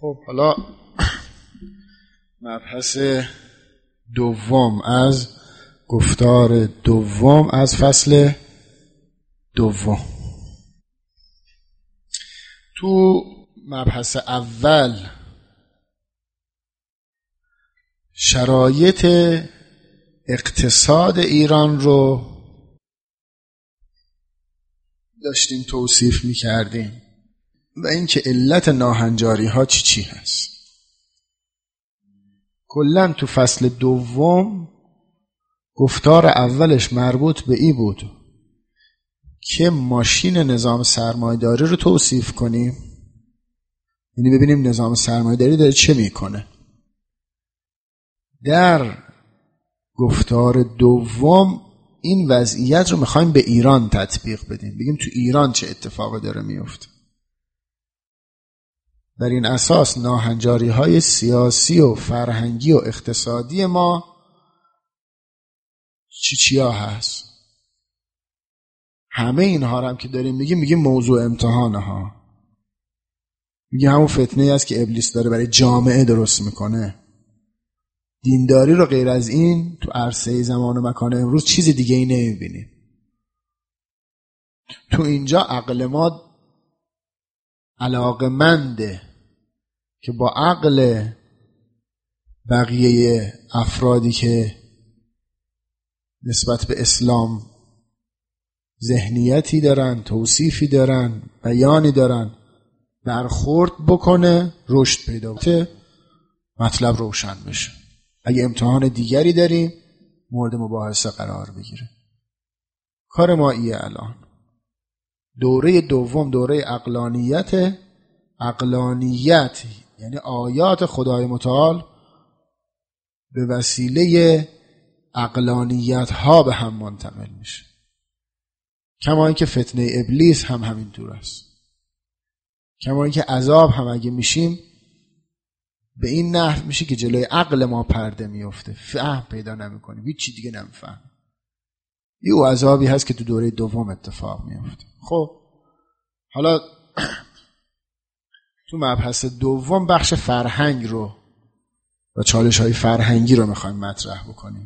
خب حالا مبحث دوم از گفتار دوم از فصل دوم. تو مبحث اول شرایط اقتصاد ایران رو داشتیم توصیف می‌کردیم و اینکه علت ناهنجاری ها چی هست. کلاً تو فصل دوم گفتار اولش مربوط به این بود که ماشین نظام سرمایه‌داری رو توصیف کنیم، یعنی ببینیم نظام سرمایه‌داری داره چه میکنه. در گفتار دوم این وضعیت رو میخوایم به ایران تطبیق بدیم، بگیم تو ایران چه اتفاقی داره میفته. بر این اساس ناهنجاری های سیاسی و فرهنگی و اقتصادی ما چیا هست. همه اینها رو هم که داریم میگیم موضوع امتحانه ها، میگیم همون فتنه است که ابلیس داره برای جامعه درست میکنه. دینداری رو غیر از این تو عرصه زمان و مکان امروز چیز دیگه ای نمیبینیم. تو اینجا عقل ما علاقمنده که با عقل بقیه افرادی که نسبت به اسلام ذهنیتی دارن، توصیفی دارن، بیانی دارن برخورد بکنه، رشد پیدا کنه، مطلب روشن بشه. اگه امتحان دیگری داریم مورد مباحثه قرار بگیره. کار ما ایه الان. دوره دوم دوره عقلانیت. عقلانیت یعنی آیات خدای متعال به وسیله عقلانیت ها به هم منتقل میشه. کما اینکه فتنه ابلیس هم همین طور است. کما اینکه عذاب هم اگه میشیم به این نحو میشه که جلوی عقل ما پرده میفته، فهم پیدا نمیکنیم، هیچ چی دیگه نمیفهم. یه عذابی هست که تو دوره دوم اتفاق میفته. خب حالا تو مبحث دوم بخش فرهنگ رو و چالش های فرهنگی رو میخوایم مطرح بکنیم.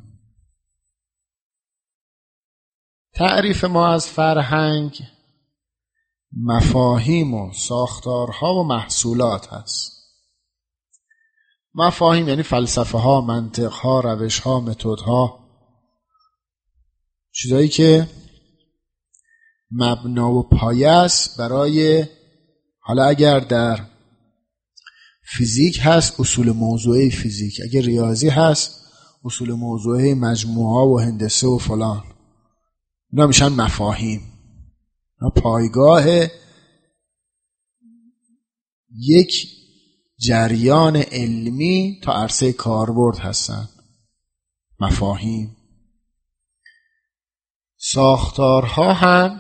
تعریف ما از فرهنگ مفاهیم و ساختارها و محصولات هست. مفاهیم یعنی فلسفه ها، منطق ها، روش ها، متد ها، چیزایی که مبنا و پایه است برای، حالا اگر در فیزیک هست اصول موضوعی فیزیک، اگر ریاضی هست اصول موضوعی مجموعه و هندسه و فلان، اینا میشن مفاهیم. اینا پایگاه یک جریان علمی تا عرصه کاربرد هستن. مفاهیم. ساختارها هم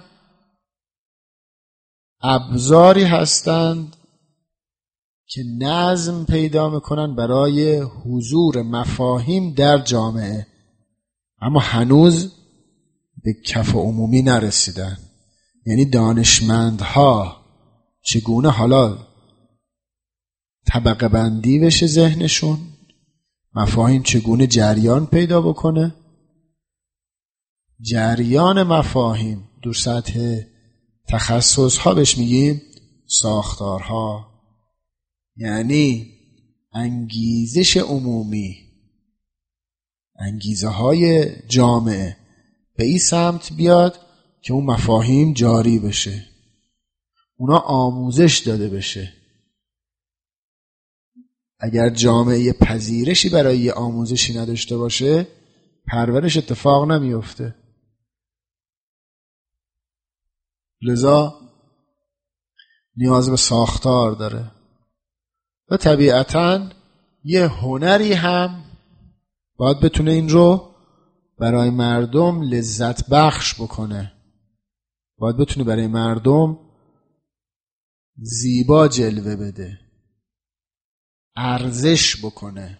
ابزاری هستند که نظم پیدا میکنن برای حضور مفاهیم در جامعه، اما هنوز به کف عمومی نرسیدن. یعنی دانشمندها چگونه حالا طبقه بندی بشه ذهنشون، مفاهیم چگونه جریان پیدا بکنه. جریان مفاهیم در سطح تخصص ها بهش میگیم ساختارها، یعنی انگیزش عمومی، انگیزه های جامعه به این سمت بیاد که اون مفاهیم جاری بشه، اونا آموزش داده بشه. اگر جامعه پذیرشی برای یه آموزشی نداشته باشه پرورش اتفاق نمیفته. لذا نیاز به ساختار داره و طبیعتاً یه هنری هم باید بتونه این رو برای مردم لذت بخش بکنه، باید بتونه برای مردم زیبا جلوه بده، ارزش بکنه.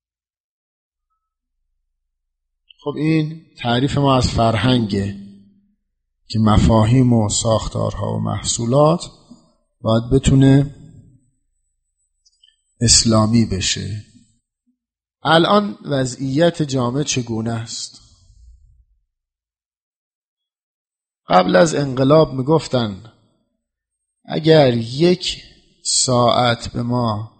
خب این تعریف ما از فرهنگه که مفاهیم و ساختارها و محصولات باید بتونه اسلامی بشه. الان وضعیت جامعه چگونه است؟ قبل از انقلاب میگفتن اگر 1 ساعت به ما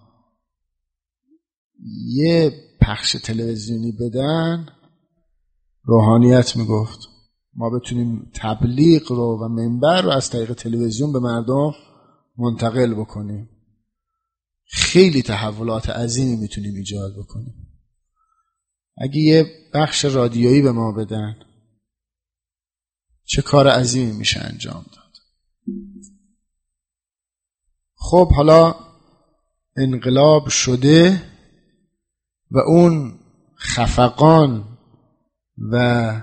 یه پخش تلویزیونی بدن، روحانیت میگفت ما بتونیم تبلیغ رو و منبر رو از طریق تلویزیون به مردم منتقل بکنیم. خیلی تحولات عظیمی میتونیم ایجاد بکنیم. اگه یه بخش رادیویی به ما بدن، چه کار عظیمی میشه انجام داد. خب حالا انقلاب شده و اون خفقان و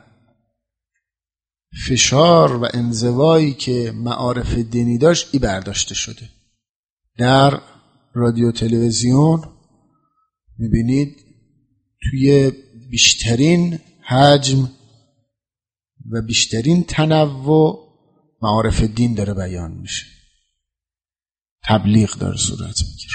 فشار و انزوایی که معارف دینی داشت ای برداشته شده. در رادیو تلویزیون میبینید توی بیشترین حجم و بیشترین تنوع معارف دین داره بیان میشه، تبلیغ داره صورت میگیره.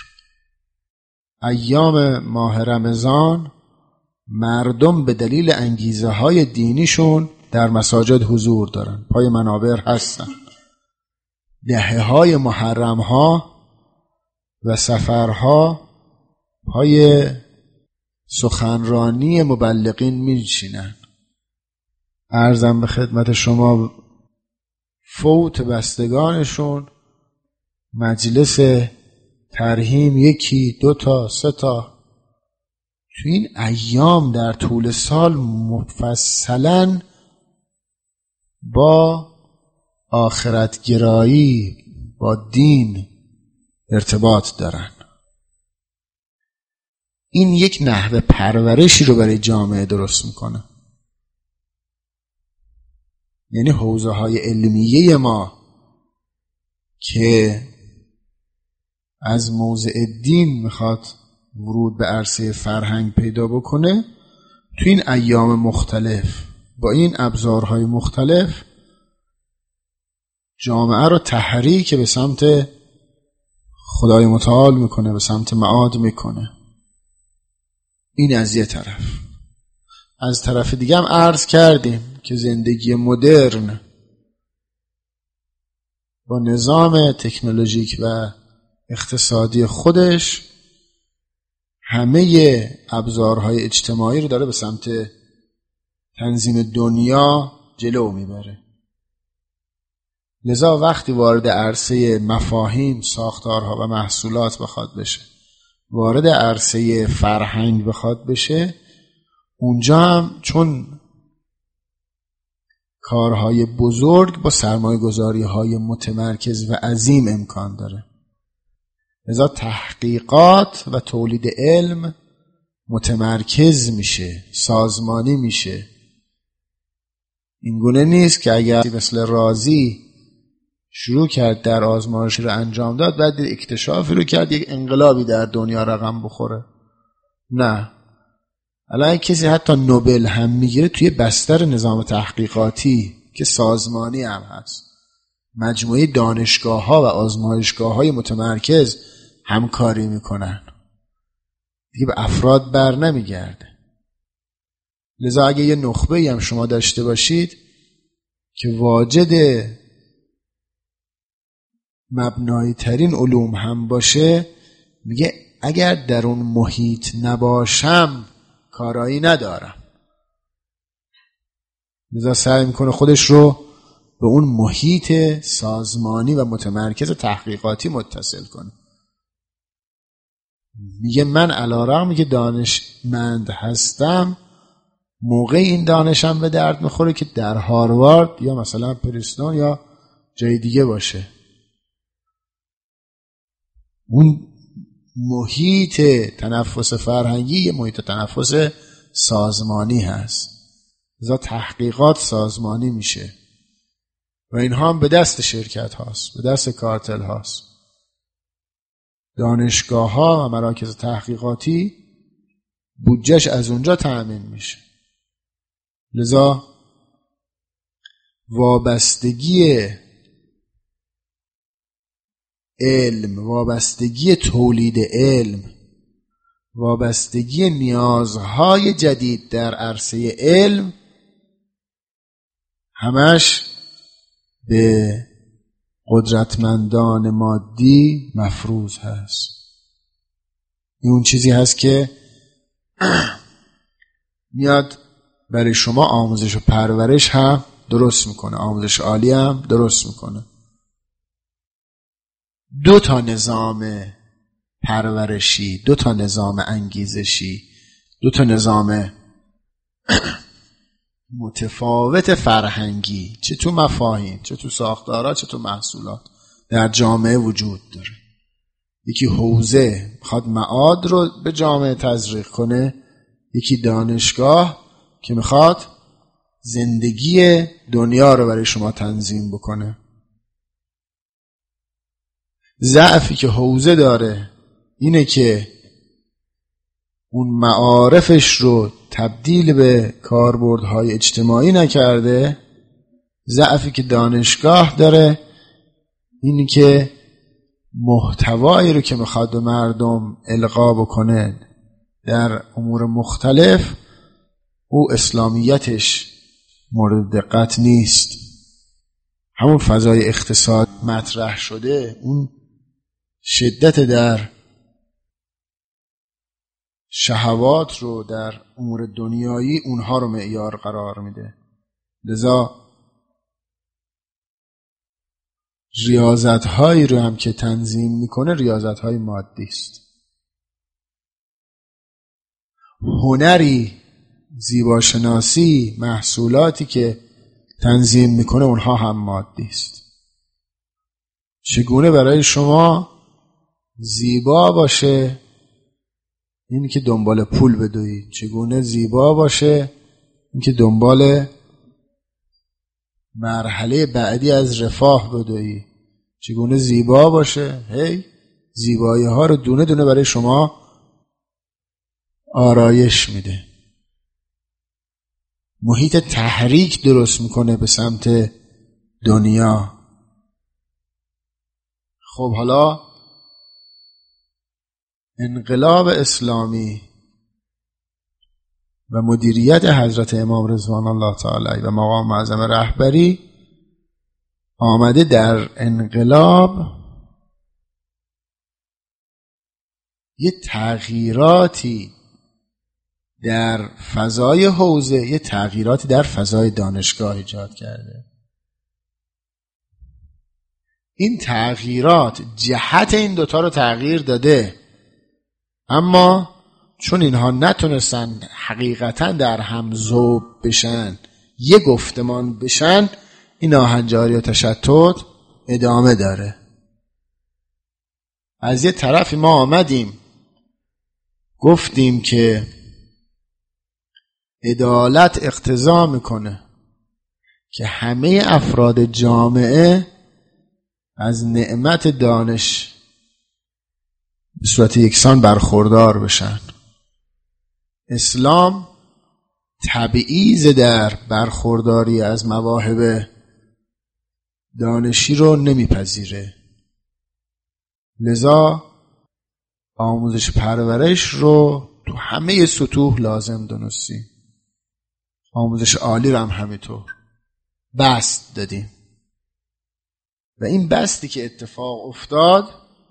ایام ماه رمضان مردم به دلیل انگیزه های دینیشون در مساجد حضور دارن، پای منابر هستن. دهه های محرم ها و سفرها پای سخنرانی مبلغین میشینن. عرضم به خدمت شما فوت بستگانشون مجلس ترحیم 1 2 تا 3 تا تو این ایام در طول سال مفصلاً با آخرتگرایی، با دین ارتباط دارن. این یک نحوه پرورشی رو برای جامعه درست میکنه. یعنی حوزه های علمیه ما که از موضع دین میخواد ورود به عرصه فرهنگ پیدا بکنه، تو این ایام مختلف با این ابزارهای مختلف جامعه رو تحریک به سمت خدای متعال میکنه، به سمت معاد میکنه. این از یه طرف. از طرف دیگه هم عرض کردیم که زندگی مدرن با نظام تکنولوژیک و اقتصادی خودش همه ابزارهای اجتماعی رو داره به سمت تنظیم دنیا جلو میبره. لذا وقتی وارد عرصه مفاهیم، ساختارها و محصولات بخواد بشه، وارد عرصه فرهنگ بخواد بشه، اونجا هم چون کارهای بزرگ با سرمایه‌گذاری‌های متمرکز و عظیم امکان داره. لذا تحقیقات و تولید علم متمرکز میشه، سازمانی میشه. اینگونه نیست که اگر مثل رازی شروع کرد در آزمایش رو انجام داد، بعد اکتشافی رو کرد یک انقلابی در دنیا رقم بخوره. نه، الان کسی حتی نوبل هم میگیره توی بستر نظام تحقیقاتی که سازمانی هم هست، مجموعه دانشگاه ها و آزمایشگاه های متمرکز همکاری میکنن، دیگه به افراد بر نمیگرده. لذا اگه یه نخبه‌ای هم شما داشته باشید که واجد مبنایی ترین علوم هم باشه، میگه اگر در اون محیط نباشم کارایی ندارم. لذا سعی میکنه خودش رو به اون محیط سازمانی و متمرکز تحقیقاتی متصل کنه. میگه من علیرغمی که دانشمند هستم، موقع این دانشم به درد میخوره که در هاروارد یا مثلا پرینستون یا جای دیگه باشه. اون محیط تنفس فرهنگی یه محیط تنفس سازمانی هست. لذا تحقیقات سازمانی میشه و اینها هم به دست شرکت هاست، به دست کارتل هاست. دانشگاه ها و مراکز تحقیقاتی بودجهش از اونجا تأمین میشه. لذا وابستگی علم، وابستگی تولید علم وابستگی نیازهای جدید در عرصه علم همش به قدرتمندان مادی مفروض هست. این اون چیزی هست که میاد برای شما آموزش و پرورش هم درست میکنه، آموزش عالی هم درست میکنه. 2 نظام پرورشی، 2 نظام انگیزشی، 2 نظام متفاوت فرهنگی، چه تو مفاهیم، چه تو ساختارها، چه تو محصولات در جامعه وجود داره. یکی حوزه میخواد معاد رو به جامعه تزریق کنه، یکی دانشگاه که میخواد زندگی دنیا رو برای شما تنظیم بکنه. ضعفی که حوزه داره اینه که اون معارفش رو تبدیل به کاربردهای اجتماعی نکرده. ضعفی که دانشگاه داره اینه که محتوایی رو که میخواد به مردم القا بکنه در امور مختلف، او اسلامیتش مورد دقت نیست. همون فضای اقتصاد مطرح شده، اون شدت در شهوات رو در امور دنیایی اونها رو معیار قرار میده. لذا ریاضت‌هایی رو هم که تنظیم میکنه ریاضت‌های مادی است. هنری، زیباشناسی، محصولاتی که تنظیم میکنه اونها هم مادی است. چگونه برای شما زیبا باشه این که دنبال پول بدوید، چگونه زیبا باشه این که دنبال مرحله بعدی از رفاه بدوید، چگونه زیبا باشه زیبایی ها رو دونه دونه برای شما آرایش میده، محیط تحریک درست میکنه به سمت دنیا. خب حالا انقلاب اسلامی و مدیریت حضرت امام رضوان الله تعالی و مقام معظم رهبری آمده در انقلاب یه تغییراتی در فضای حوزه، یه تغییراتی در فضای دانشگاه ایجاد کرده. این تغییرات جهت این دوتا رو تغییر داده، اما چون اینها نتونستن حقیقتا در هم ذوب بشن، یه گفتمان بشن، این ناهنجاری و تشتت ادامه داره. از یه طرفی ما آمدیم گفتیم که عدالت اقتضا میکنه که همه افراد جامعه از نعمت دانش به صورت یکسان برخوردار بشن. اسلام تبعیض در برخورداری از مواهب دانشی رو نمیپذیره. لذا آموزش پرورش رو تو همه سطوح لازم دونستیم. آموزش عالی رو هم همینطور بست دادیم و این بستی که اتفاق افتاد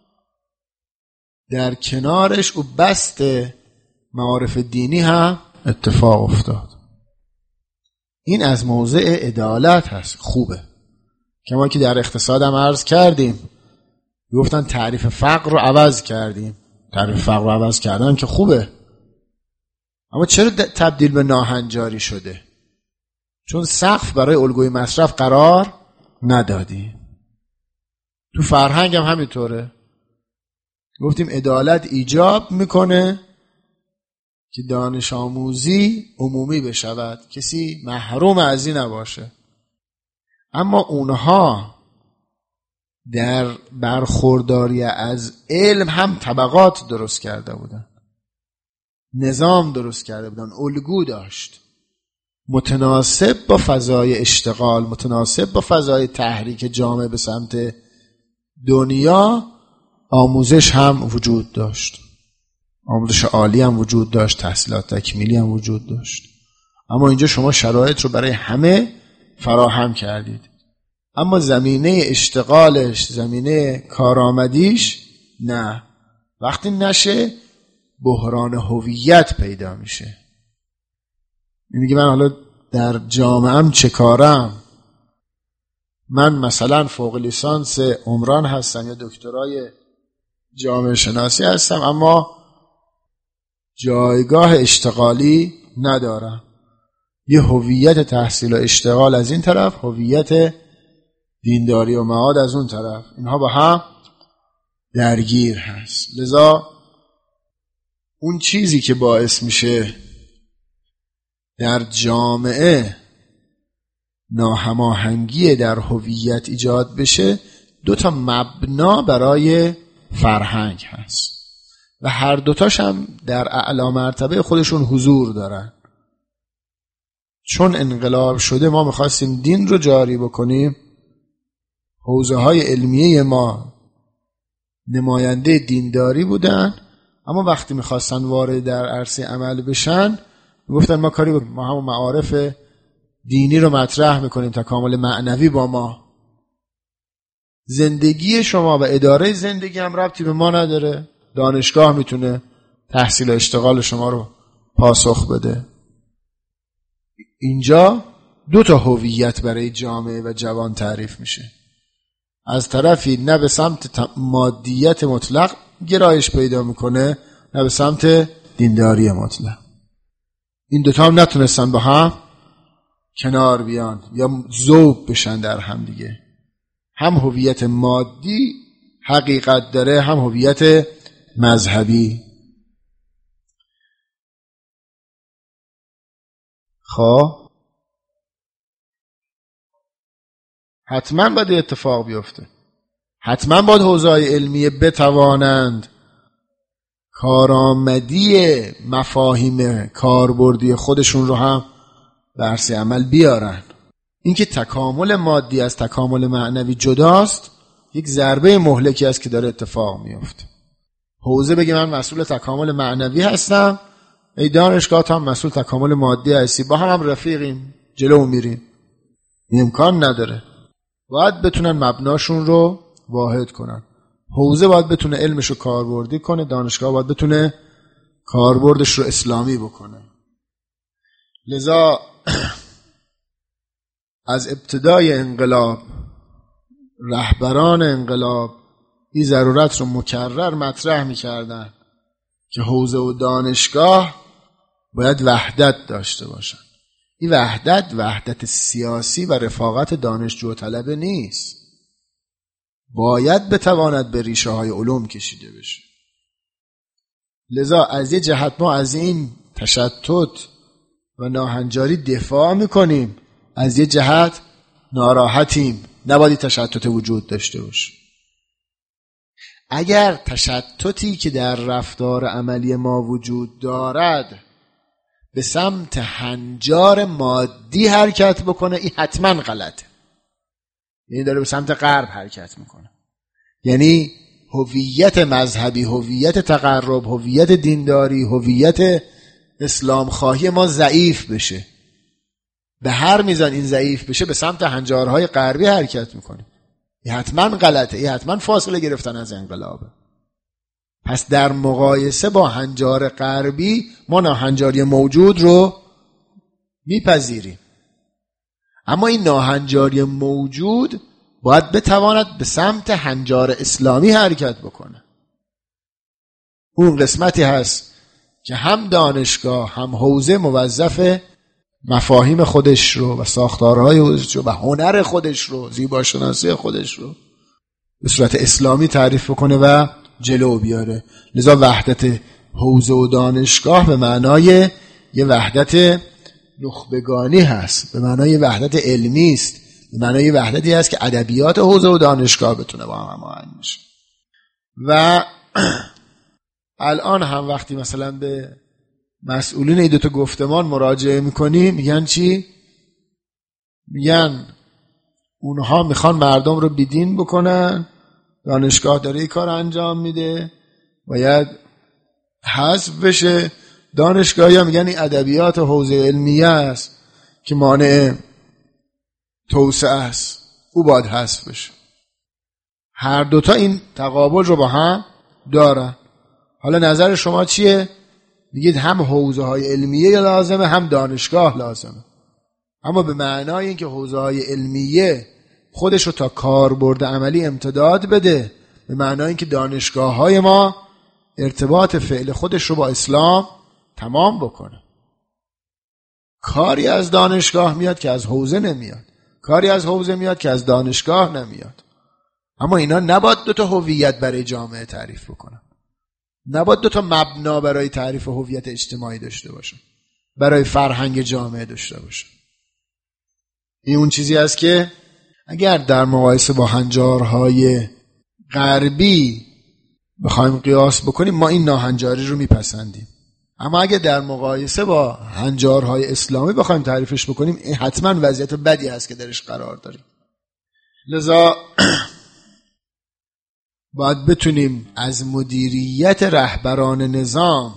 در کنارش او بست معارف دینی هم اتفاق افتاد. این از موضع عدالت هست، خوبه. کما که در اقتصاد هم عرض کردیم، گفتن تعریف فقر رو عوض کردیم. تعریف فقر رو عوض کردن که خوبه، اما چرا تبدیل به ناهنجاری شده؟ چون سقف برای الگوی مصرف قرار ندادیم. تو فرهنگ هم همینطوره. گفتیم عدالت ایجاب میکنه که دانش آموزی عمومی بشود، کسی محروم از این نباشه. اما اونها در برخورداری از علم هم طبقات درست کرده بودن، نظام درست کرده بودن، الگو داشت متناسب با فضای اشتغال، متناسب با فضای تحریک جامعه به سمت دنیا. آموزش هم وجود داشت. آموزش عالی هم وجود داشت، تحصیلات تکمیلی هم وجود داشت. اما اینجا شما شرایط رو برای همه فراهم کردید، اما زمینه اشتغالش، زمینه کارآمدیش نه. وقتی نشه بحران هویت پیدا میشه. میگه من حالا در جامعه‌ام چه کارم؟ من مثلا فوق لیسانس عمران هستم یا دکترای جامعه شناسی هستم، اما جایگاه اشتغالی ندارم. یه هویت تحصیل و اشتغال از این طرف، هویت دینداری و معاد از اون طرف، اینها با هم درگیر هست. لذا اون چیزی که باعث میشه در جامعه ناهماهنگی در هویت ایجاد بشه، دو تا مبنا برای فرهنگ هست و هر دوتاش هم در اعلی مرتبه خودشون حضور دارن. چون انقلاب شده ما میخواستیم دین رو جاری بکنیم، حوزه های علمیه ما نماینده دینداری بودن، اما وقتی میخواستن وارد در عرصه عمل بشن گفتن ما کاری ما همون معارف دینی رو مطرح میکنیم، تکامل معنوی با ما. زندگی شما و اداره زندگی هم ربطی به ما نداره. دانشگاه میتونه تحصیل و اشتغال شما رو پاسخ بده. اینجا دو تا هویت برای جامعه و جوان تعریف میشه. از طرفی نه به سمت مادیت مطلق گرایش پیدا میکنه، نه به سمت دینداری مطلق. این دوتا هم نتونستن با هم کنار بیان یا ذوب بشن در هم دیگه. هم هویت مادی حقیقت داره، هم هویت مذهبی. خب حتما باید اتفاق بیفته، حتما باید حوزه‌های علمیه بتوانند کارآمدی مفاهیم کاربردی خودشون رو هم به عرصه عمل بیارن. اینکه تکامل مادی از تکامل معنوی جداست، یک ضربه مهلکی است که داره اتفاق میفته. حوزه بگه من مسئول تکامل معنوی هستم، ای دانشگاه هم مسئول تکامل مادی هستی، با هم رفیقیم، جلو میریم. این امکان نداره. باید بتونن مبناشون رو واحد کنن. حوزه باید بتونه علمش رو کاربردی کنه، دانشگاه باید بتونه کاربردش رو اسلامی بکنه. لذا از ابتدای انقلاب رهبران انقلاب این ضرورت رو مکرر مطرح می‌کردن که حوزه و دانشگاه باید وحدت داشته باشن. این وحدت سیاسی و رفاقت دانشجو طلبه نیست، باید بتواند به ریشه های علوم کشیده بشه. لذا از یه جهت ما از این تشتت و ناهنجاری دفاع میکنیم، از یه جهت ناراحتیم، نباید تشتت وجود داشته باشه. اگر تشتتی که در رفتار عملی ما وجود دارد به سمت هنجار مادی حرکت بکنه، این حتما غلطه. یعنی داره به سمت غرب حرکت میکنه، یعنی هویت مذهبی، هویت تقرب، هویت دینداری، هویت اسلام خواهی ما ضعیف بشه. به هر میزان این ضعیف بشه به سمت هنجارهای غربی حرکت میکنه. این حتما غلطه، این حتما فاصله گرفتن از انقلابه. پس در مقایسه با هنجار غربی ما ناهنجاری موجود رو میپذیریم، اما این ناهنجاری موجود باید بتواند به سمت هنجار اسلامی حرکت بکنه. اون قسمتی هست که هم دانشگاه هم حوزه موظف مفاهیم خودش رو و ساختارهای خودش رو و هنر خودش رو، زیباشناسی خودش رو به صورت اسلامی تعریف بکنه و جلو بیاره. لذا وحدت حوزه و دانشگاه به معنای یه وحدت نخبگانی هست، به معنای وحدت علمی است، به معنای وحدتی هست که ادبیات حوزه و دانشگاه بتونه با هم هماهنگ بشه. و الان هم وقتی مثلا به مسئولین این دوتا گفتمان مراجعه میکنی میگن چی؟ میگن اونها میخوان مردم رو بیدین بکنن، دانشگاه داره این کار انجام میده، باید حذف بشه. دانشگاهی ها میگن این ادبیات حوزه علمیه است که مانع توسعه است، او باید حذف بشه. هر دوتا این تقابل رو با هم دارن. حالا نظر شما چیه؟ میگید هم حوزه های علمیه لازمه هم دانشگاه لازمه، اما به معنای اینکه حوزه های علمیه خودش رو تا کاربرد عملی امتداد بده، به معنای اینکه دانشگاه های ما ارتباط فعل خودش رو با اسلام تمام بکنه. کاری از دانشگاه میاد که از حوزه نمیاد، کاری از حوزه میاد که از دانشگاه نمیاد. اما اینا نباید دوتا هویت برای جامعه تعریف بکنن، نباید دوتا مبنا برای تعریف هویت اجتماعی داشته باشن، برای فرهنگ جامعه داشته باشن. این اون چیزی است که اگر در مقایسه با هنجارهای غربی بخوایم قیاس بکنیم ما این ناهنجاری رو میپسندیم، اما اگر در مقایسه با هنجارهای اسلامی بخوایم تعریفش بکنیم این حتما وضعیت بدی هست که درش قرار داریم. لذا باید بتونیم از مدیریت رهبران نظام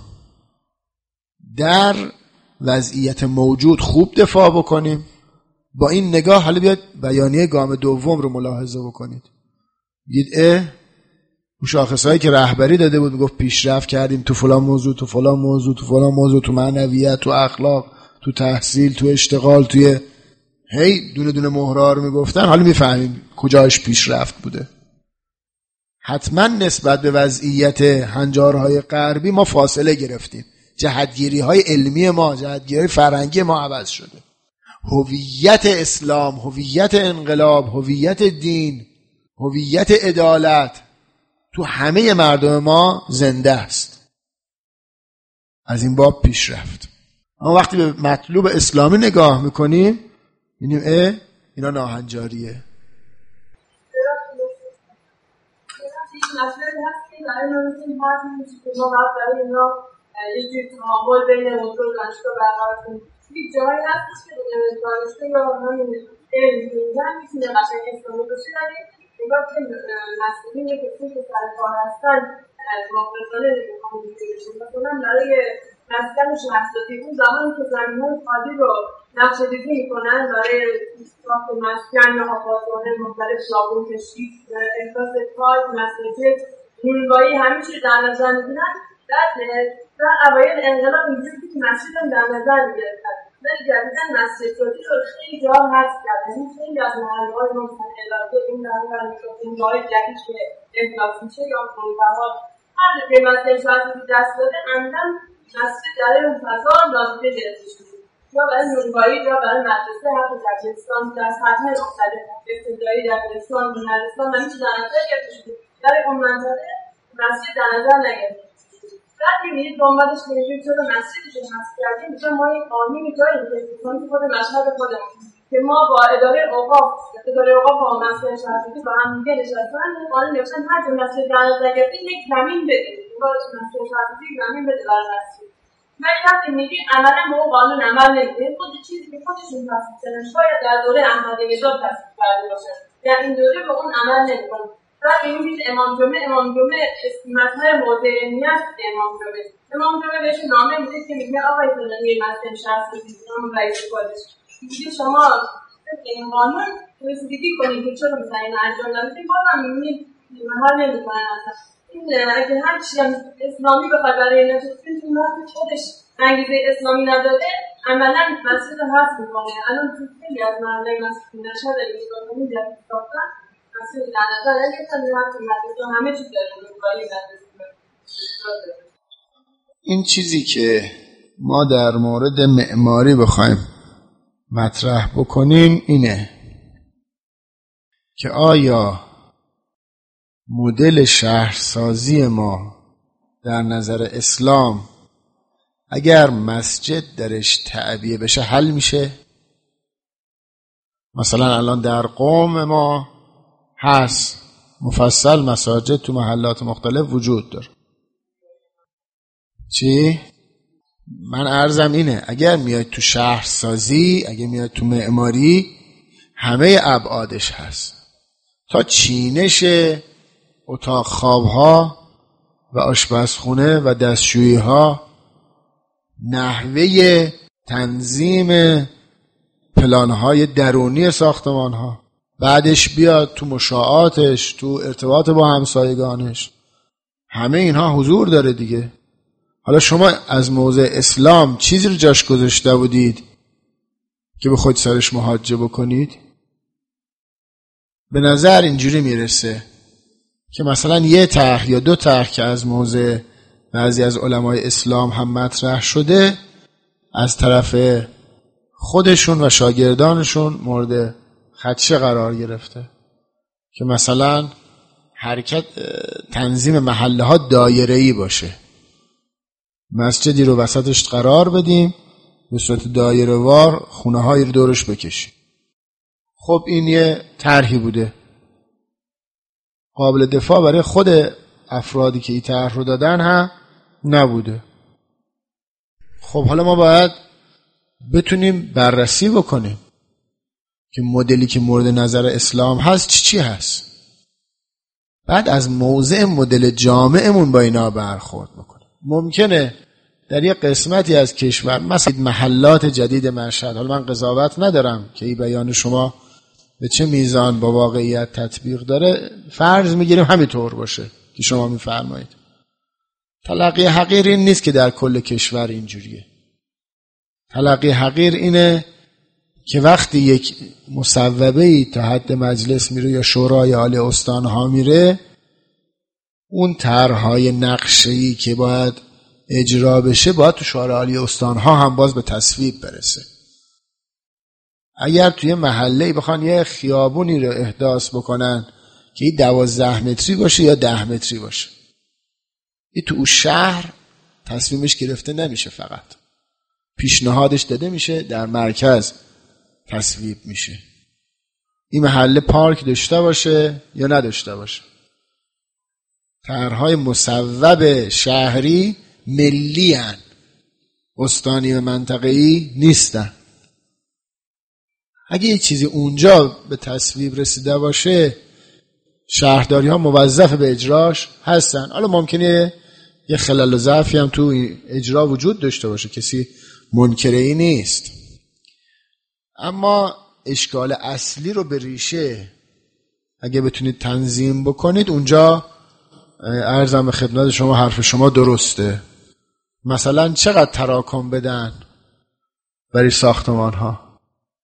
در وضعیت موجود خوب دفاع بکنیم. با این نگاه حالا بیاد بیانیه گام دوم رو ملاحظه بکنید. بگید اون شاخصهایی که رهبری داده بود میگفت پیشرفت کردیم تو فلان موضوع، تو فلان موضوع، تو فلان موضوع، تو معنویت، تو اخلاق، تو تحصیل، تو اشتغال، توی هی دونه دونه مهرار میگفتن. حالا میفهمیم کجاش پیشرفت بوده. حتما نسبت به وضعیت هنجارهای غربی ما فاصله گرفتیم. جهتگیری‌های علمی ما، جهتگیری‌های فرهنگی ما عوض شده. هویت اسلام، هویت انقلاب، هویت دین، هویت عدالت تو همه مردم ما زنده است. از این باب پیش رفت. اما وقتی به مطلوب اسلامی نگاه میکنیم می‌بینیم اینا ناهنجاریه. مسئله هست که برای ما میتونیم حرف میشه که ما باید برای اینا یه جوری تعامل بین موضوع و دانشگاه برقرار کنیم. یک جایی هستش که دانشگاه یا همین علم میگن میتونه قشنگ اسلامی باشه، ولی نگاه که مسئولین که سر کار هستن مخلصانه نمیخوام دیگه بشه. مثلا برای مسکن شهرسازی اون زمانی که زمین‌های خالی رو نقشه‌ریزی میکنن برای ساخت مسکن یا آپارتمان مختلف، صابون کشی، احساس کار، مسجد، نونوایی، همه چیز در نظر میگیرن. در اوایل انقلاب اینجوری که مسجد هم در نظر میگرفتن، ولی جدیدن مسجدسازی رو خیلی جا حذف کردن. خیلی از محله‌های مثلا علاقه این در این جای جدید که احداث میشه یا خونه‌ها هر که مسجد شهرسازی دست داده عمداً مسجد در اون فضا نادیده گرفته شده، یا برای نونوایی یا برای مدرسه، حتی دبیرستان، در سطح مختلف ابتدایی، دبیرستان، هنرستان همه چیز در نظر گرفته شده. در اون منطقه مسجد در نظر نگرفته شده. بعد می‌بینید دنبالش می‌گیم چرا مسجدش رو حذف کردیم؟ چون ما یک قانونی داریم که خود مشهد خودمون که ما با اداره اوقاف با مسجد شهرسازی با هم دیگه نشستن این قانون نوشتن هر جا مسجد در نظر گرفتیم یک زمین بدید. باید مسجد شهرسازی زمین بده برای مسجد. ولی وقتی میگی عملا به اون قانون عمل نمی‌کنه، خود چیزی که خودشون تصدیق کردن شاید در دوره احمدی‌نژاد تصدیق کرده باشن، در این دوره به اون عمل نمی‌کنه. بعد می‌بینید امام جمعه مذهب موضع علمی است. امام جمعه بهش نامه میده که میگه آقای فلانی مسجد شهرسازی اون رئیس خودش میگه شما این قانون رسیدگی کنید که چرا مثلا این انجام ندادید. بازم می‌بینید حل نمی‌کنن. اصلا این اگه هر چی اسلامی بخواد برای اینا چیزی خودش انگیزه اسلامی نداره عملا مسجد رو حذف می‌کنه. الان تو خیلی از محله‌های مسجد نشد اگه نگاه کنید جدید ساختن مسجد در نظر نگرفتن، مدرسه همه چیز داره. این چیزی که ما در مورد معماری بخوایم مطرح بکنیم اینه که آیا مدل شهرسازی ما در نظر اسلام اگر مسجد درش تعبیه بشه حل میشه؟ مثلا الان در قوم ما هست مفصل مساجد تو محلات مختلف وجود داره. چی؟ من عرضم اینه اگر میاد تو شهرسازی، اگر میاد تو معماری همه ابعادش هست، تا چینش اتاق خوابها و آشپزخونه و دستشویی ها، نحوه تنظیم پلانهای درونی ساختمان ها، بعدش بیاد تو مشاعاتش، تو ارتباط با همسایگانش، همه اینها حضور داره دیگه. حالا شما از موضع اسلام چیزی رو جاش گذاشته بودید که به خود سرش محاجه بکنید؟ به نظر اینجوری میرسه که مثلا یه طرح یا دو طرح که از موضع بعضی از علمای اسلام هم مطرح شده، از طرف خودشون و شاگردانشون مورد خدشه قرار گرفته که مثلا حرکت تنظیم محله ها دایره‌ای باشه، مسجدی رو وسطش قرار بدیم به صورت دایره‌وار، خونه هایی رو دورش بکشیم. خب این یه طرحی بوده، قابل دفاع برای خود افرادی که این طرح رو دادن هم نبوده. خب حالا ما باید بتونیم بررسی بکنیم که مدلی که مورد نظر اسلام هست چی هست، بعد از موضع مدل جامعمون با اینا برخورد بکنیم. ممکنه در یک قسمتی از کشور مثلا محلات جدید مشهد، حالا من قضاوت ندارم که این بیان شما به چه میزان با واقعیت تطبیق داره، فرض میگیریم همینطور باشه که شما میفرمایید. تلقی حقیر این نیست که در کل کشور اینجوریه. تلقی حقیر اینه که وقتی یک مصوبه‌ای تا حد مجلس میره یا شورای عالی استانها میره، اون طرح‌های نقشه‌ای که باید اجرا بشه باید تو شورای عالی استانها هم باز به تصویب برسه. اگر توی محله‌ای بخوان یه خیابونی رو احداث بکنن که این 12 متری باشه یا 10 متری باشه، این تو شهر تصمیمش گرفته نمیشه، فقط پیشنهادش داده میشه، در مرکز تصویب میشه. این محله پارک داشته باشه یا نداشته باشه. طرح‌های مصوب شهری ملی هن، استانی و منطقه‌ای نیستن. اگه یه چیزی اونجا به تصویب رسیده باشه، شهرداری ها موظف به اجراش هستن. حالا ممکنه یه خلل و ضعفی هم تو اجرا وجود داشته باشه، کسی منکر این نیست، اما اشکال اصلی رو به ریشه اگه بتونید تنظیم بکنید، اونجا عرضم به خدمت شما حرف شما درسته. مثلا چقدر تراکم بدن برای ساختمان ها،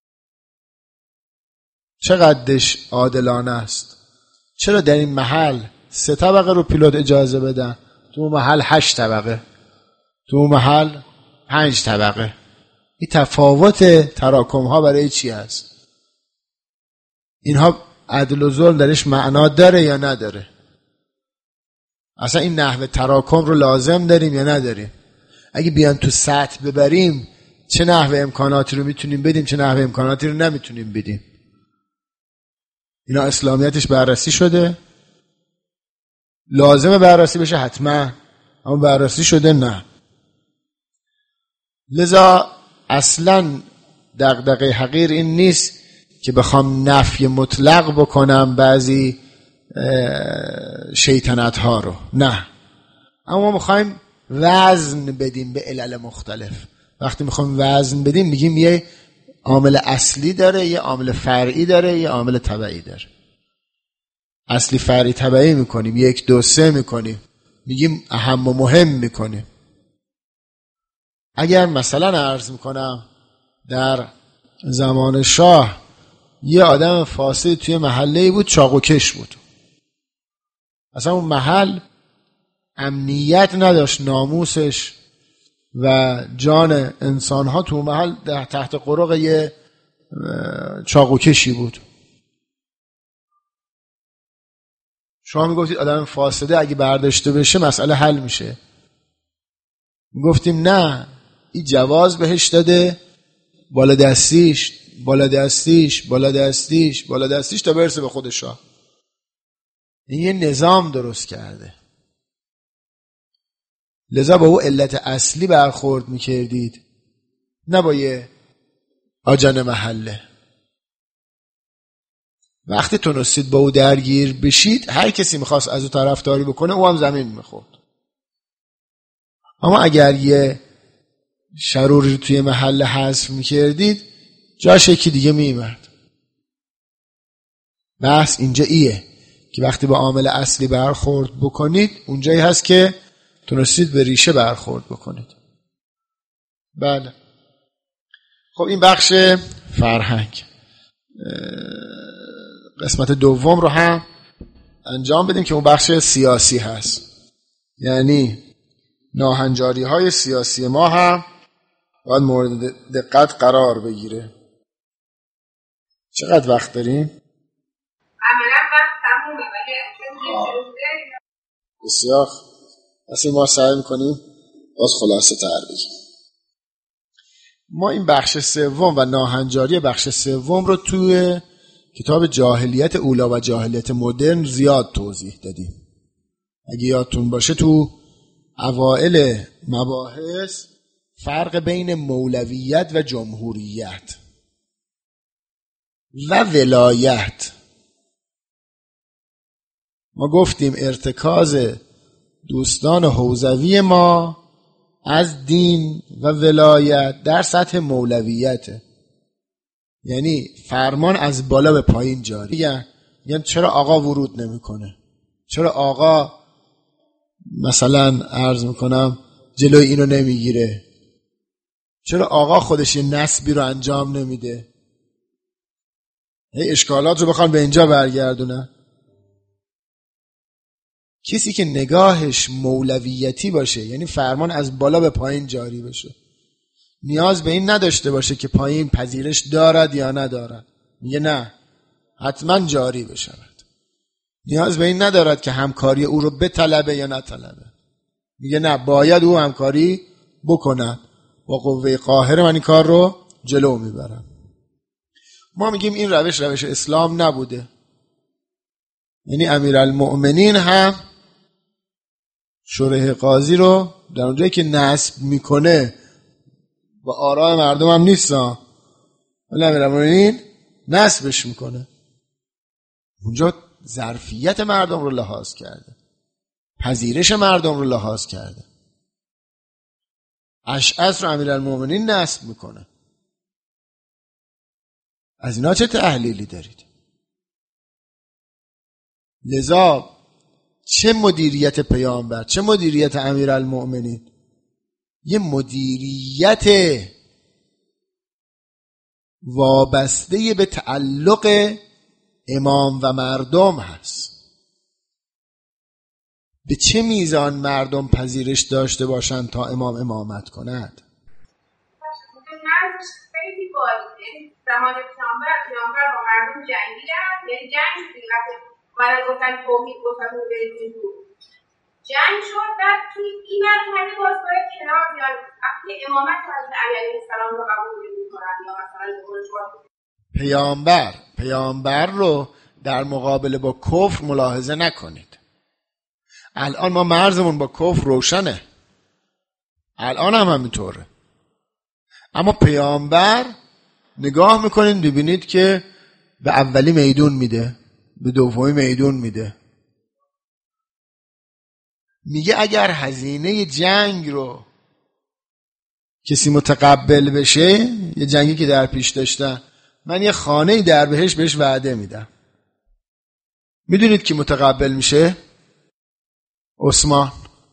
چقدرش عادلانه است؟ چرا در این محل 3 طبقه رو پیلوت اجازه بدن، تو اون محل 8 طبقه، تو اون محل 5 طبقه؟ این تفاوت تراکم ها برای چی هست؟ اینها عدل و ظلم درش معنا داره یا نداره؟ اصلا این نحوه تراکم رو لازم داریم یا نداریم؟ اگه بیان تو سطح ببریم، چه نحوه امکاناتی رو میتونیم بدیم، چه نحوه امکاناتی رو نمیتونیم بدیم؟ اینا اسلامیتش بررسی شده؟ لازمه بررسی بشه حتما، اما بررسی شده نه. لذا اصلا دغدغه حقیر این نیست که بخوام نفی مطلق بکنم بعضی شیطنت ها رو، نه، اما میخوایم وزن بدیم به علل مختلف. وقتی میخوایم وزن بدیم میگیم یه عامل اصلی داره، یه عامل فرعی داره، یه عامل تبعی داره. اصلی فرعی تبعی میکنیم، 1 2 3 میکنیم، میگیم اهم و مهم میکنیم. اگر مثلا عرض میکنم در زمان شاه یه آدم فاسد توی محله‌ای بود، چاقوکش بود، اصلا اون محل امنیت نداشت، ناموسش و جان انسانها تو محل تحت قرق یه چاقوکشی بود. شما میگفتید آدم فاسده اگه برداشته بشه مسئله حل میشه. میگفتیم نه، این جواز بهش داده، بالا دستیش تا برسه به خود شاه. این یه نظام درست کرده. لذا با او علت اصلی برخورد میکردید، نه با یه آجان محله. وقتی تونستید با او درگیر بشید، هر کسی میخواست از او طرفداری بکنه، او هم زمین میخورد. اما اگر یه شروری رو توی محله حذف میکردید جاش یکی دیگه میمرد. بحث اینجا ایه که وقتی با عامل اصلی برخورد بکنید اونجایی هست که تونستید به ریشه برخورد بکنید. بله. خب این بخش فرهنگ. قسمت دوم رو هم انجام بدیم که اون بخش سیاسی هست. یعنی ناهنجاری های سیاسی ما هم باید مورد دقت قرار بگیره. چقدر وقت داریم؟ عملا وقت تمومه ولی بسیار. پس ما سعی میکنیم باز خلاصه تر بگیم. ما این بخش سوم و ناهنجاری بخش سوم رو توی کتاب جاهلیت اولا و جاهلیت مدرن زیاد توضیح دادیم. اگه یادتون باشه تو اوائل مباحث فرق بین مولویت و جمهوریت و ولایت ما گفتیم ارتکاز دوستان حوزوی ما از دین و ولایت در سطح مولویته. یعنی فرمان از بالا به پایین جاری. میگن چرا آقا ورود نمیکنه؟ چرا آقا مثلا عرض میکنم جلوی اینو نمیگیره؟ چرا آقا خودش یه نسبی رو انجام نمیده؟ اشکالات رو بخوان به اینجا برگردونن. کسی که نگاهش مولویتی باشه، یعنی فرمان از بالا به پایین جاری بشه، نیاز به این نداشته باشه که پایین پذیرش دارد یا ندارد. میگه نه، حتما جاری بشود. نیاز به این ندارد که همکاری او رو بطلبه یا نطلبه. میگه نه، باید او همکاری بکنن. با قوه قاهره من این کار رو جلو میبرم. ما میگیم این روش اسلام نبوده. یعنی امیرالمؤمنین هم شورای قاضی رو در اونجایی که نصب میکنه و آراء مردم هم نیستن، ولی امیرالمؤمنین نصبش میکنه. اونجا ظرفیت مردم رو لحاظ کرده، پذیرش مردم رو لحاظ کرده. اشعث رو امیرالمؤمنین نصب میکنه. از اینا چه تحلیلی دارید؟ لذا چه مدیریت پیامبر، چه مدیریت امیرالمؤمنین؟ یه مدیریت وابسته به تعلق امام و مردم هست. به چه میزان مردم پذیرش داشته باشن تا امام امامت کند؟ خیلی باید زمان پیامبر با مردم جنگیدن، یعنی جنگ شدید برای گفتن توحید گفتن رو بریزین رو جنگ شد. بعد توی این مرحله باز باید کنار بیان وقتی امامت حضرت علی علیه السلام رو قبول نمی‌کنن یا مثلا پیامبر رو در مقابله با کفر ملاحظه نکنید. الان ما مرزمون با کفر روشنه، الان هم همینطوره. اما پیامبر نگاه میکنید ببینید که به اولی میدون میده، به دومی میدون میده. میگه اگر هزینه جنگ رو کسی متقبل بشه، یه جنگی که در پیش داشتن، من یه خانه‌ای در بهش بهش وعده میدم. میدونید کی متقبل میشه؟ عثمان.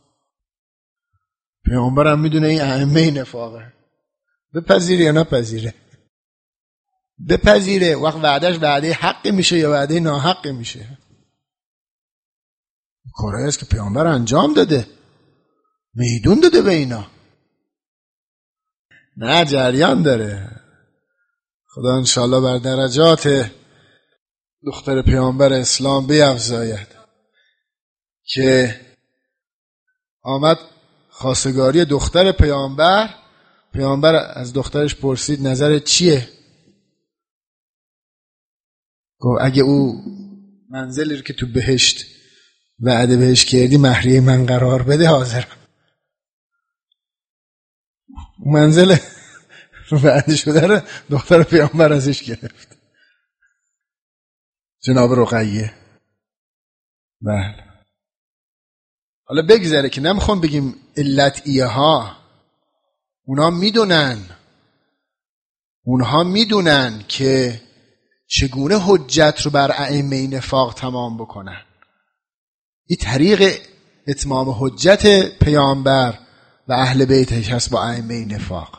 پیامبرم میدونه این ائمه نفاقه، بپذیره یا نپذیره؟ بپذیره. وقت وعدهش وعده حقی میشه یا وعده ناحقی میشه؟ کارهایی است که پیامبر انجام داده، میدون داده به اینا. نه، جریان داره. خدا انشالله بر درجات دختر پیامبر اسلام بیفزاید که آمد خواستگاری دختر پیامبر از دخترش پرسید نظرت چیه؟ گفت اگه او منزلی رو که تو بهشت وعده بهش کردی مهریه من قرار بده حاضرم. منزل وعده شده رو دختر پیامبر ازش گرفت، جناب رقیه. بله. حالا بگذره که نمیخوام بگیم علت ایه ها، اونها میدونن که چگونه حجت رو بر ائمه نفاق تمام بکنن. این طریق اتمام حجت پیامبر و اهل بیتش هست با ائمه نفاق.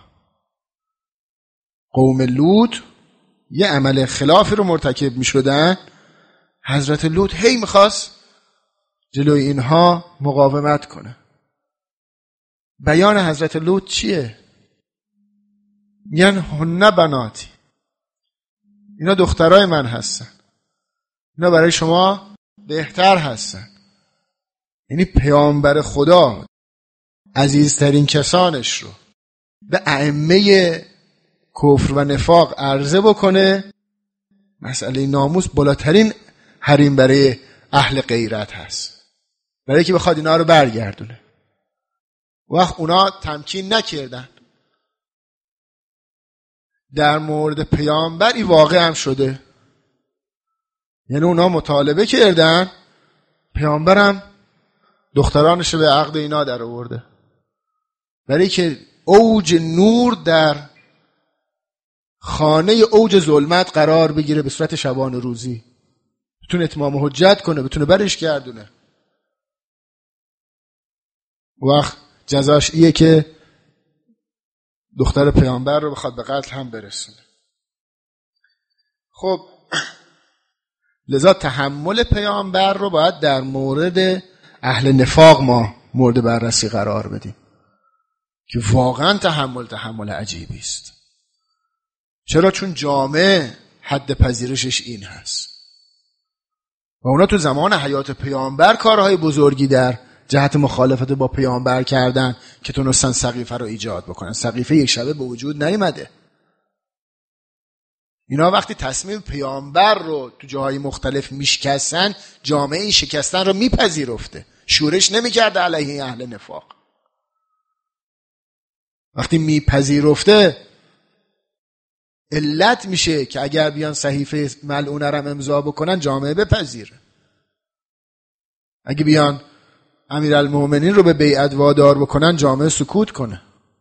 قوم لوط یه عمل خلافی رو مرتکب می شدن، حضرت لوط هی میخواست جلوی اینها مقاومت کنه. بیان حضرت لوط چیه؟ میگن هن بناتی، اینا دخترای من هستن، اینا برای شما بهتر هستن. یعنی پیامبر خدا عزیزترین کسانش رو به ائمه کفر و نفاق عرضه بکنه. مسئله ناموس بالاترین حریم برای اهل غیرت هست، برای که بخواد اینا رو برگردونه. وقت اونا تمکین نکردن. در مورد پیامبر این واقع هم شده، یعنی اونا مطالبه کردن، پیامبرم دخترانش به عقد اینا در آورده، برای که اوج نور در خانه اوج ظلمت قرار بگیره به صورت شبانه روزی، بتونه اتمام حجت کنه، بتونه برش گردونه. وقت جزاش ایه که دختر پیامبر رو بخواد به قتل هم برسونه. خب لذا تحمل پیامبر رو باید در مورد اهل نفاق ما مورد بررسی قرار بدیم که واقعا تحمل عجیبی است. چرا؟ چون جامعه حد پذیرشش این هست و اونا تو زمان حیات پیامبر کارهای بزرگی در جهت مخالفت با پیامبر کردن که تونستن سقیفه رو ایجاد بکنن. سقیفه یک شبه به وجود نیامده. اینا وقتی تصمیم پیامبر رو تو جاهای مختلف میشکستن، جامعه این شکستن رو میپذیرفته، شورش نمیکرده علیه اهل نفاق. وقتی میپذیرفته علت میشه که اگر بیان صحیفه ملعونه رو امضا بکنن جامعه بپذیره. اگه بیان امیرالمومنین رو به بیعت وادار بکنن جامعه سکوت کنه.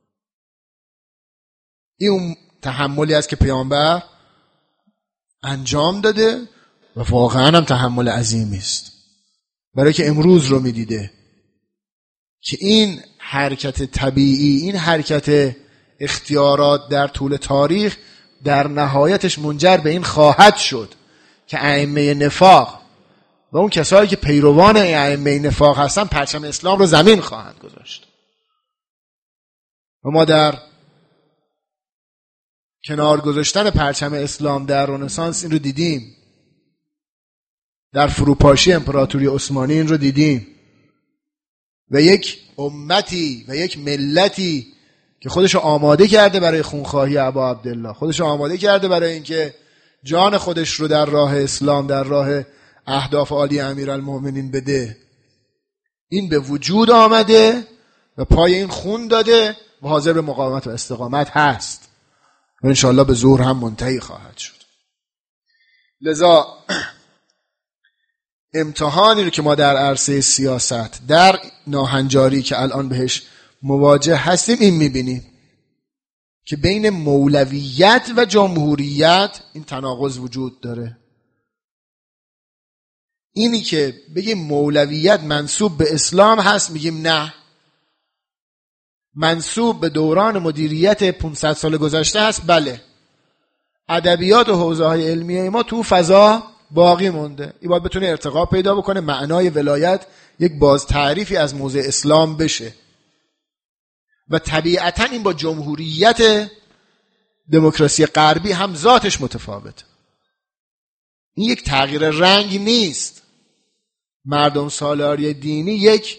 این اون تحملی است که پیامبر انجام داده و واقعا هم تحمل عظیمی است، برای که امروز رو میدیده که این حرکت طبیعی، این حرکت اختیارات در طول تاریخ در نهایتش منجر به این خواهد شد که ائمه نفاق و اون کسایی که پیروان ائمه نفاق هستن پرچم اسلام رو زمین خواهند گذاشت. و ما در کنار گذاشتن پرچم اسلام در رنسانس این رو دیدیم، در فروپاشی امپراتوری عثمانی این رو دیدیم و یک امتی و یک ملتی که خودشو آماده کرده برای خونخواهی ابا عبدالله، خودشو آماده کرده برای اینکه جان خودش رو در راه اسلام، در راه اهداف عالی امیرالمومنین بده، این به وجود آمده و پای این خون داده و حاضر به مقاومت و استقامت هست و انشاءالله به ظهور هم منتهی خواهد شد. لذا امتحانی رو که ما در عرصه سیاست، در ناهنجاری که الان بهش مواجه هستیم، این میبینیم که بین مولویت و جمهوریت این تناقض وجود داره. اینی که بگیم مولویت منسوب به اسلام هست میگیم نه، منسوب به دوران مدیریت 500 سال گذشته هست بله. ادبیات و حوزه های علمیه ما تو فضا باقی مونده. این باید بتونه ارتقا پیدا بکنه، معنای ولایت یک باز تعریفی از موضع اسلام بشه و طبیعتا این با جمهوریت دموکراسی غربی هم ذاتش متفاوت. این یک تغییر رنگ نیست. مردم سالاری دینی یک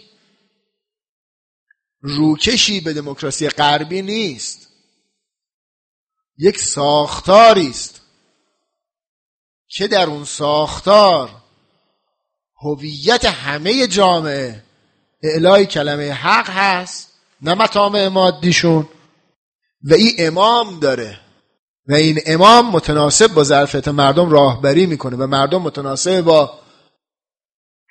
روکشی به دموکراسی غربی نیست، یک ساختاری است که در اون ساختار هویت همه جامعه اعلای کلمه حق هست، نه مطامع مادیشون، و این امام داره و این امام متناسب با ظرفیت مردم راهبری میکنه و مردم متناسب با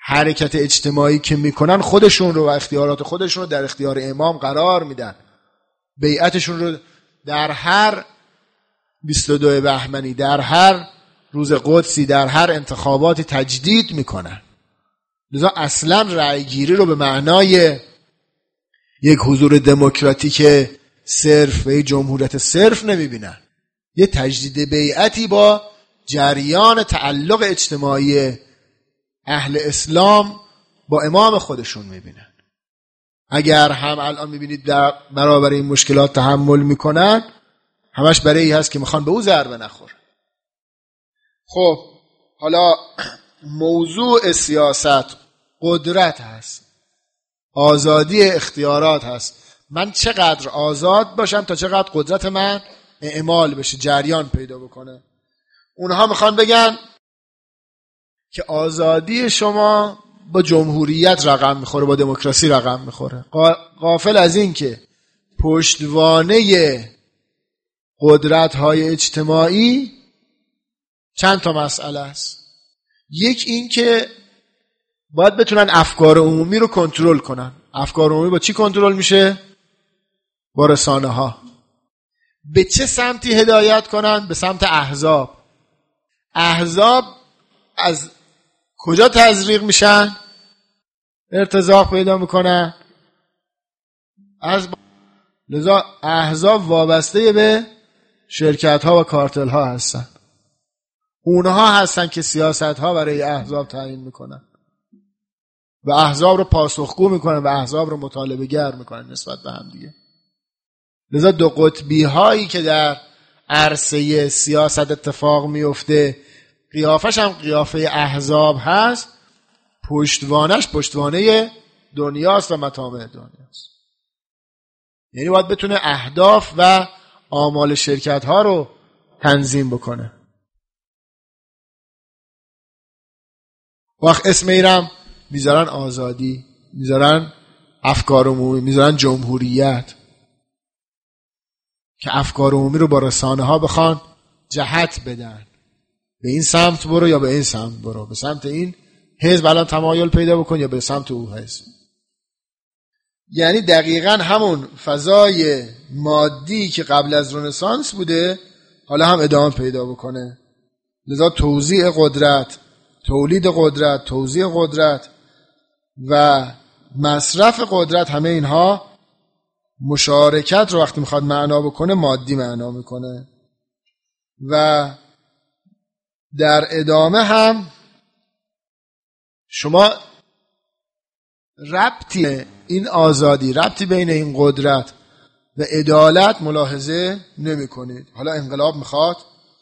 حرکت اجتماعی که میکنن خودشون رو و اختیارات خودشون رو در اختیار امام قرار میدن، بیعتشون رو در هر 22 بهمنی، در هر روز قدسی، در هر انتخاباتی تجدید میکنن. لذا اصلا رأیگیری رو به معنای یک حضور دموکراتیک صرف و یک جمهوریت صرف نمیبینن. یه تجدید بیعتی با جریان تعلق اجتماعی اهل اسلام با امام خودشون میبینن. اگر هم الان میبینید در برابر این مشکلات تحمل میکنن، همش برای این هست که میخوان به او ضربه نخوره. خب حالا موضوع سیاست قدرت هست، آزادی اختیارات هست. من چقدر آزاد باشم تا چقدر قدرت من اعمال بشه، جریان پیدا بکنه. اونها میخوان بگن که آزادی شما با جمهوریت رقم میخوره، با دموکراسی رقم میخوره، غافل از این که پشتوانه قدرت های اجتماعی چند تا مسئله است. یک این که باید بتونن افکار عمومی رو کنترل کنن. افکار عمومی با چی کنترل میشه؟ با رسانه ها. به چه سمتی هدایت کنن؟ به سمت احزاب. احزاب از کجا تزریق میشن؟ ارتزاق پیدا میکنن از لذا احزاب وابسته به شرکت ها و کارتل ها هستن. اونها هستن که سیاست ها برای احزاب تعیین میکنن و احزاب رو پاسخگو میکنن و احزاب رو مطالبه گر میکنن نسبت به هم دیگه. لذا دو قطبی هایی که در عرصه سیاست اتفاق میفته، قیافش هم قیافه احزاب هست، پشتوانش پشتوانه دنیاست و مطامع دنیاست. یعنی باید بتونه اهداف و آمال شرکت ها رو تنظیم بکنه. وقت اسم ایرم میذارن آزادی، میذارن افکار عمومی، میذارن جمهوریت، که افکار عمومی رو با رسانه ها بخوان جهت بدن، به این سمت برو یا به این سمت برو، به سمت این حزب الان تمایل پیدا بکن یا به سمت او حزب. یعنی دقیقاً همون فضای مادی که قبل از رنسانس بوده حالا هم ادامه پیدا بکنه. لذا توزیع قدرت، تولید قدرت، توزیع قدرت و مصرف قدرت، همه اینها مشارکت رو وقتی میخواد معنا بکنه مادی معنا میکنه. و در ادامه هم شما ربطی این آزادی، ربطی بین این قدرت و عدالت ملاحظه نمی کنید. حالا انقلاب میخواد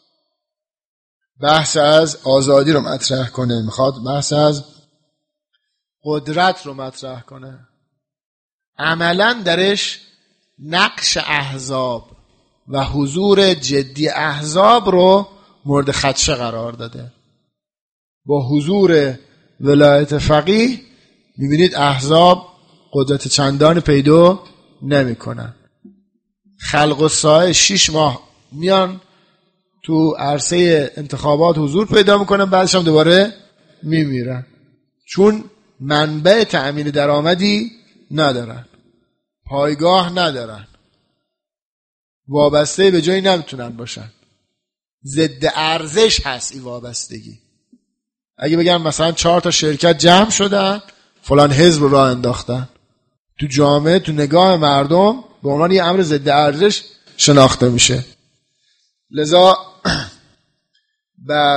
بحث از آزادی رو مطرح کنه، میخواد بحث از قدرت رو مطرح کنه، عملاً درش نقش احزاب و حضور جدی احزاب رو مورد خدشه قرار داده. با حضور ولایت فقیه میبینید احزاب قدرت چندانی پیدا نمی کنن. خلق الساعه 6 ماه میان تو عرصه انتخابات حضور پیدا میکنن، بعدش هم دوباره میمیرن، چون منبع تأمین درآمدی ندارن، پایگاه ندارن، وابسته به جایی نمیتونن باشن. ضد ارزش هست این وابستگی. اگه بگم مثلا 4 تا شرکت جمع شدن فلان حزب رو راه انداختن، تو جامعه تو نگاه مردم به عنوان یه امر ضد ارزش شناخته میشه. لذا بر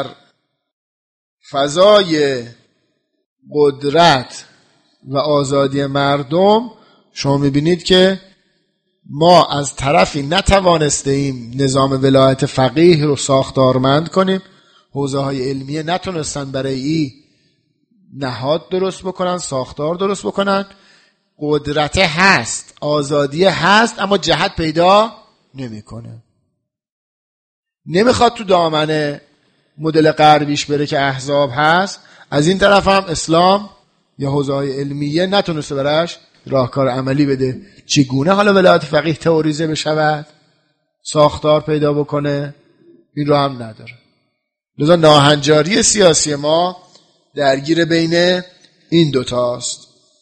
فضای قدرت و آزادی مردم شما میبینید که ما از طرفی نتوانستیم نظام ولایت فقیه رو ساختارمند کنیم، حوزه های علمیه نتونستن برای این نهاد درست بکنن، ساختار درست بکنن. قدرت هست، آزادی هست، اما جهت پیدا نمیکنه. نمیخواد تو دامنه مدل غربیش بره که احزاب هست، از این طرف هم اسلام یا حوزه های علمیه نتونسته براش راهکار عملی بده. چگونه حالا ولایت فقیه تئوریزه بشود، ساختار پیدا بکنه، این رو هم نداره. لذا ناهنجاری سیاسی ما درگیر بین این دوتاست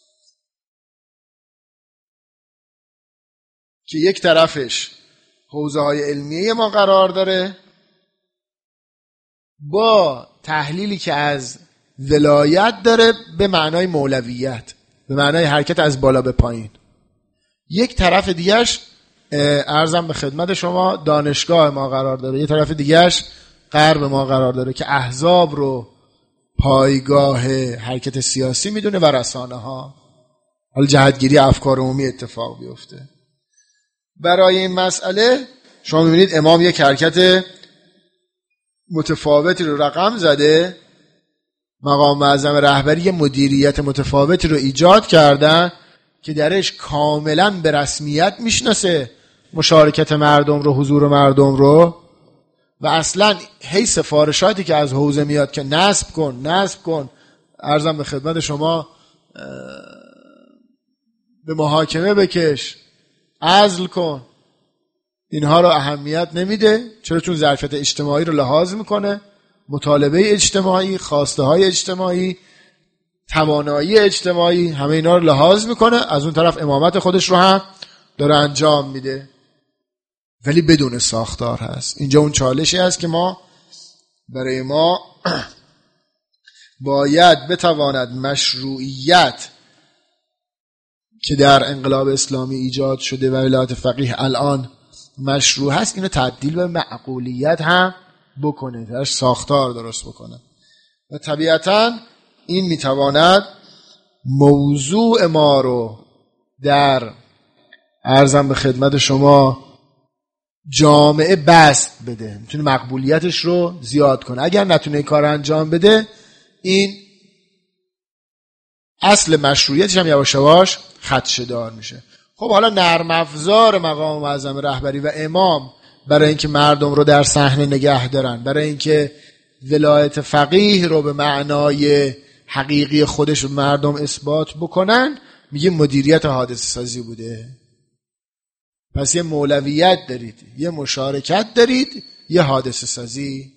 که یک طرفش حوزه های علمیه ما قرار داره با تحلیلی که از ولایت داره به معنای مولویت، به معنای حرکت از بالا به پایین. یک طرف دیگرش عرضم به خدمت شما دانشگاه ما قرار داره، یک طرف دیگرش غرب ما قرار داره که احزاب رو پایگاه حرکت سیاسی میدونه و رسانه ها، حالا جهتگیری افکار عمومی اتفاق بیفته. برای این مسئله شما میبینید امام یک حرکت متفاوتی رو رقم زده، مقام معظم رهبری مدیریت متفاوتی رو ایجاد کردن که درش کاملا به رسمیت میشناسه مشارکت مردم رو، حضور مردم رو، و اصلا هی سفارشاتی که از حوزه میاد که نصب کن عرضم به خدمت شما به محاکمه بکش، عزل کن، اینها رو اهمیت نمیده. چرا؟ چون ظرفیت اجتماعی رو لحاظ میکنه، مطالبه اجتماعی، خواسته های اجتماعی، توانایی اجتماعی، همه اینا رو لحاظ میکنه. از اون طرف امامت خودش رو هم داره انجام میده، ولی بدون ساختار هست. اینجا اون چالشی هست که برای ما باید بتواند مشروعیت که در انقلاب اسلامی ایجاد شده و ولایت فقیه الان مشروع هست، اینو تبدیل به معقولیت هم بکنه، درش ساختار درست بکنه. و طبیعتاً این میتواند موضوع ما رو در عرضم به خدمت شما جامعه بست بده، میتونه مقبولیتش رو زیاد کنه. اگر نتونه کار انجام بده، این اصل مشروعیتش هم یواش یواش خدشه‌دار میشه. خب حالا نرم افزار مقام معظم رهبری و امام برای اینکه مردم رو در صحنه نگه دارن، برای اینکه ولایت فقیه رو به معنای حقیقی خودش رو مردم اثبات بکنن، میگه مدیریت حادثه سازی بوده. پس یه مولویت دارید، یه مشارکت دارید، یه حادثه سازی.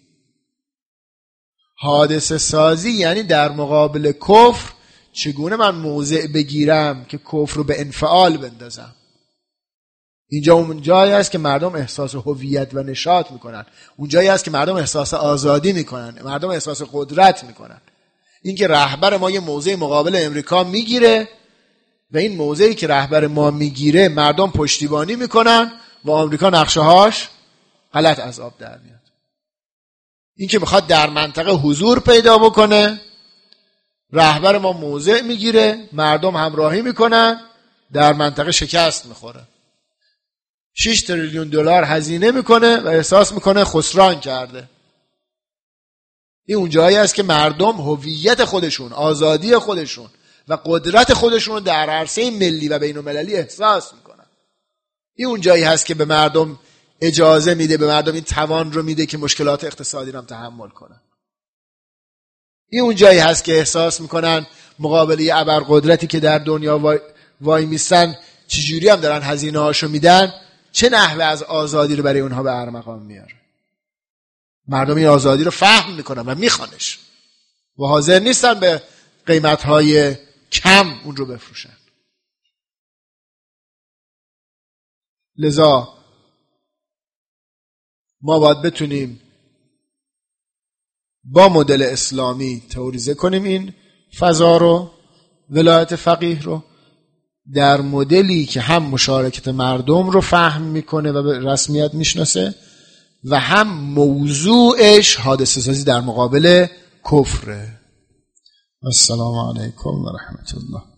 حادثه سازی یعنی در مقابل کفر چگونه من موضع بگیرم که کفر رو به انفعال بندازم. اینجا اون جایی است که مردم احساس هویت و نشاط میکنن، اون جایی است که مردم احساس آزادی میکنن، مردم احساس قدرت میکنن. این که رهبر ما یه موضع مقابل امریکا میگیره و این موضعی که رهبر ما میگیره مردم پشتیبانی میکنن و آمریکا نقشه هاش غلط از آب در میاد. این که میخواد در منطقه حضور پیدا بکنه، رهبر ما موضع میگیره، مردم همراهی میکنن، در منطقه شکست میخوره، 6 تریلیون دلار هزینه میکنه و احساس میکنه خسران کرده. این اون جایی است که مردم هویت خودشون، آزادی خودشون و قدرت خودشون رو در عرصه ملی و بین‌المللی احساس میکنن. این اون جایی هست که به مردم اجازه میده، به مردم این توان رو میده که مشکلات اقتصادی رو هم تحمل کنن. این اون جایی هست که احساس میکنن مقابله ابرقدرتی که در دنیا وای میستن چجوری هم دارن هزینه هاشو میدن، چه نحوه از آزادی رو برای اونها به ارمغان میاره. مردم این آزادی رو فهم میکنن و میخوانش و حاضر نیستن به قیمتهای کم اون رو بفروشن. لذا ما باید بتونیم با مدل اسلامی تئوریزه کنیم این فضا رو، ولایت فقیه رو، در مدلی که هم مشارکت مردم رو فهم میکنه و به رسمیت میشناسه و هم موضوعش حادثه سازی در مقابل کفره. السلام علیکم و رحمت الله.